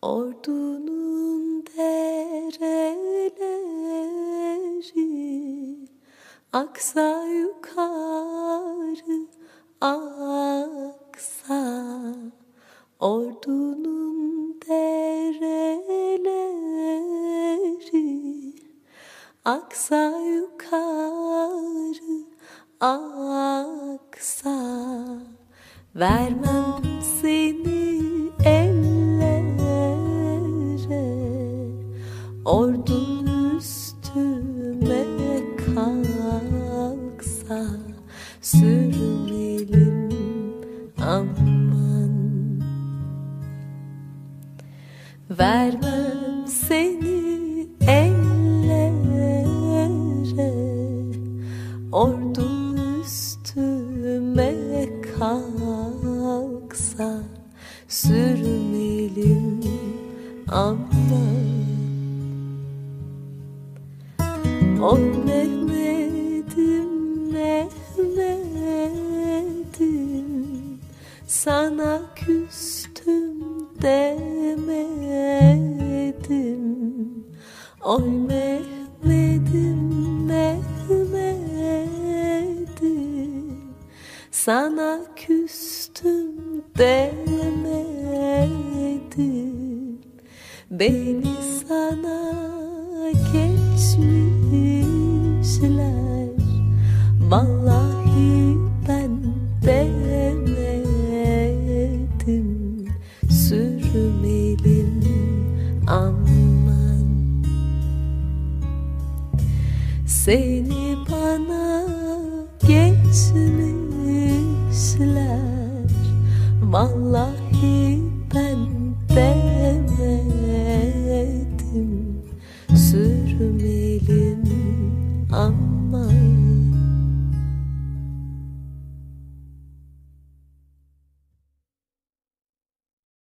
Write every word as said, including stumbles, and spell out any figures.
Ordunun dereleri aksa yukarı aksa. Ordunun dereleri aksa yukarı aksa. Vermem seni ellere, ordun üstüme kalksa. Sürmelim aman. Vermem seni ellere, ordun üstüme kalksa. Sürmelim aman. O Mehmet'im, Mehmet'im, sana küstüm demedim. Oy Mehmet'im, Mehmet'im, sana küstüm demedim. Beni sana geçmişler, vallahi ben demedim. Sürmelim aman. Seni bana geçmişler, vallahi ben demedim. Sürmelim